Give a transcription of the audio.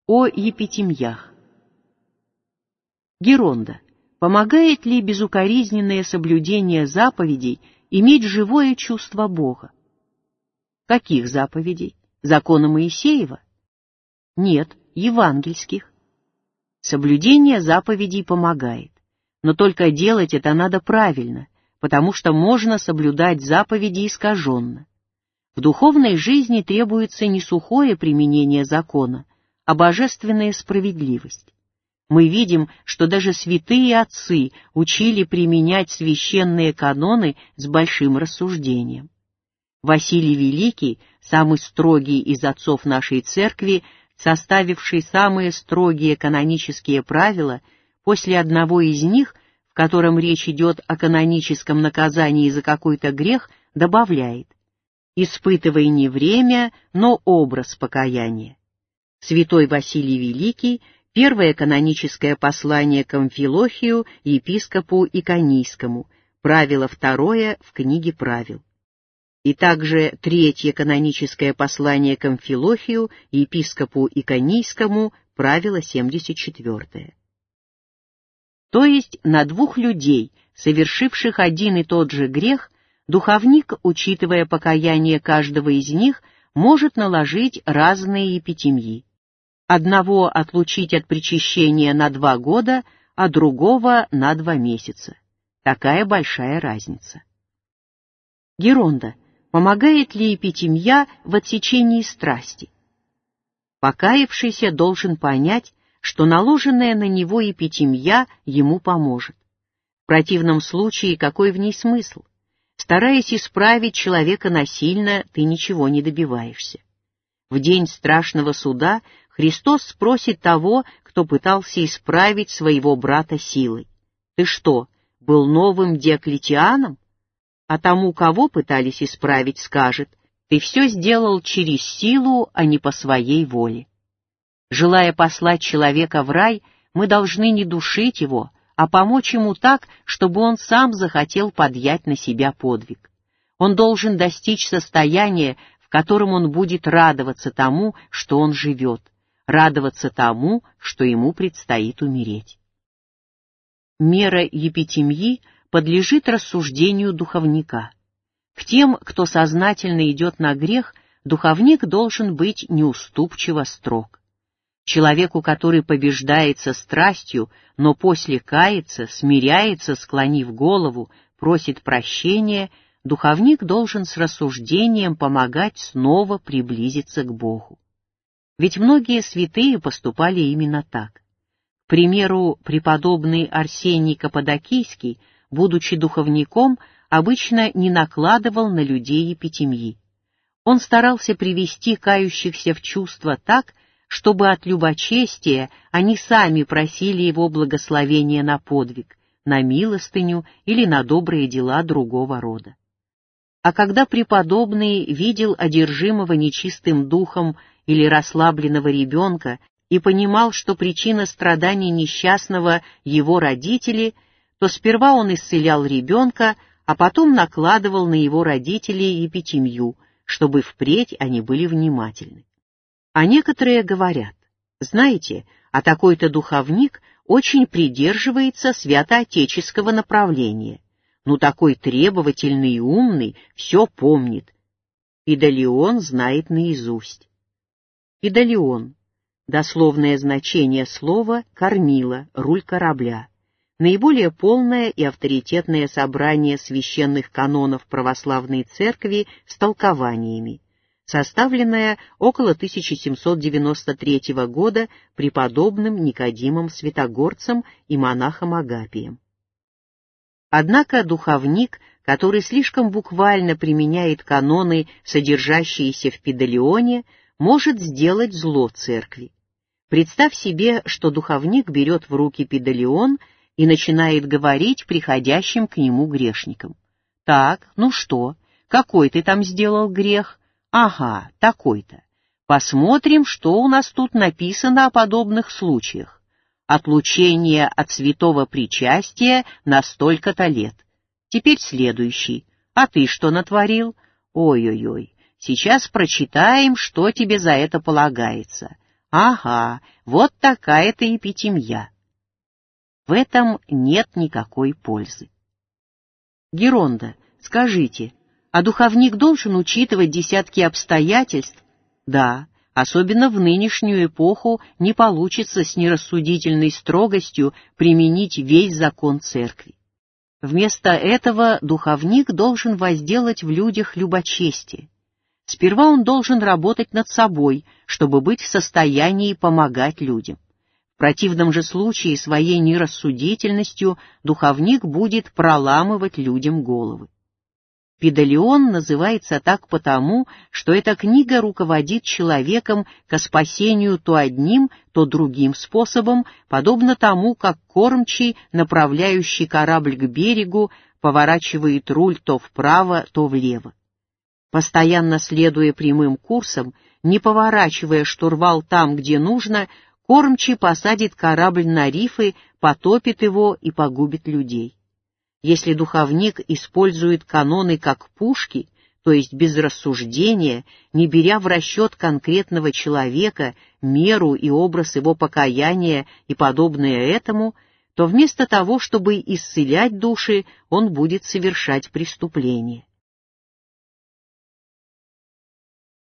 О епитемьях. Геронда. Помогает ли безукоризненное соблюдение заповедей иметь живое чувство Бога? Каких заповедей? Закона Моисеева? Нет, евангельских. Соблюдение заповедей помогает, но только делать это надо правильно, потому что можно соблюдать заповеди искаженно. В духовной жизни требуется не сухое применение закона, а божественная справедливость. Мы видим, что даже святые отцы учили применять священные каноны с большим рассуждением. Василий Великий, самый строгий из отцов нашей церкви, составивший самые строгие канонические правила, после одного из них, в котором речь идет о каноническом наказании за какой-то грех, добавляет: «Испытывай не время, но образ покаяния». Святой Василий Великий, первое каноническое послание к Амфилохию, епископу Иконийскому, правило 2 в книге правил. И также третье каноническое послание к Амфилохию, епископу Иконийскому, правило 74. То есть на двух людей, совершивших один и тот же грех, духовник, учитывая покаяние каждого из них, может наложить разные епитемьи. Одного отлучить от причащения на 2 года, а другого на 2 месяца. Такая большая разница. Геронда. Помогает ли епитемья в отсечении страсти? Покаявшийся должен понять, что наложенная на него епитемья ему поможет. В противном случае какой в ней смысл? Стараясь исправить человека насильно, ты ничего не добиваешься. В день страшного суда Христос спросит того, кто пытался исправить своего брата силой: «Ты что, был новым Диоклетианом?» А тому, кого пытались исправить, скажет: «Ты все сделал через силу, а не по своей воле». Желая послать человека в рай, мы должны не душить его, а помочь ему так, чтобы он сам захотел подъять на себя подвиг. Он должен достичь состояния, в котором он будет радоваться тому, что он живет, радоваться тому, что ему предстоит умереть. Мера епитемьи подлежит рассуждению духовника. К тем, кто сознательно идет на грех, духовник должен быть неуступчиво строг. Человеку, который побеждается страстью, но после кается, смиряется, склонив голову, просит прощения, духовник должен с рассуждением помогать снова приблизиться к Богу. Ведь многие святые поступали именно так. К примеру, преподобный Арсений Каппадокийский, будучи духовником, обычно не накладывал на людей епитемьи. Он старался привести кающихся в чувство так, чтобы от любочестия они сами просили его благословения на подвиг, на милостыню или на добрые дела другого рода. А когда преподобный видел одержимого нечистым духом или расслабленного ребенка и понимал, что причина страданий несчастного его родители, то сперва он исцелял ребенка, а потом накладывал на его родителей епитемью, чтобы впредь они были внимательны. А некоторые говорят: знаете, а такой-то духовник очень придерживается святоотеческого направления. Ну такой требовательный и умный, все помнит. Пидалион знает наизусть. Пидалион. Дословное значение слова «кормила», руль корабля. Наиболее полное и авторитетное собрание священных канонов православной церкви с толкованиями, составленное около 1793 года преподобным Никодимом Святогорцем и монахом Агапием. Однако духовник, который слишком буквально применяет каноны, содержащиеся в Пидалионе, может сделать зло церкви. Представь себе, что духовник берет в руки Пидалион и начинает говорить приходящим к нему грешникам: «Так, ну что, какой ты там сделал грех? Ага, такой-то. Посмотрим, что у нас тут написано о подобных случаях. Отлучение от святого причастия на столько-то лет. Теперь следующий. А ты что натворил? Ой-ой-ой, сейчас прочитаем, что тебе за это полагается. Ага, вот такая-то епитемья. В этом нет никакой пользы. Геронда, скажите, а духовник должен учитывать десятки обстоятельств? Да, особенно в нынешнюю эпоху не получится с нерассудительной строгостью применить весь закон церкви. Вместо этого духовник должен возделать в людях любочестие. Сперва он должен работать над собой, чтобы быть в состоянии помогать людям. В противном же случае своей нерассудительностью духовник будет проламывать людям головы. Пидалион называется так потому, что эта книга руководит человеком ко спасению то одним, то другим способом, подобно тому, как кормчий, направляющий корабль к берегу, поворачивает руль то вправо, то влево. Постоянно следуя прямым курсом, не поворачивая штурвал там, где нужно, кормчий посадит корабль на рифы, потопит его и погубит людей. Если духовник использует каноны как пушки, то есть без рассуждения, не беря в расчет конкретного человека, меру и образ его покаяния и подобное этому, то вместо того, чтобы исцелять души, он будет совершать преступления.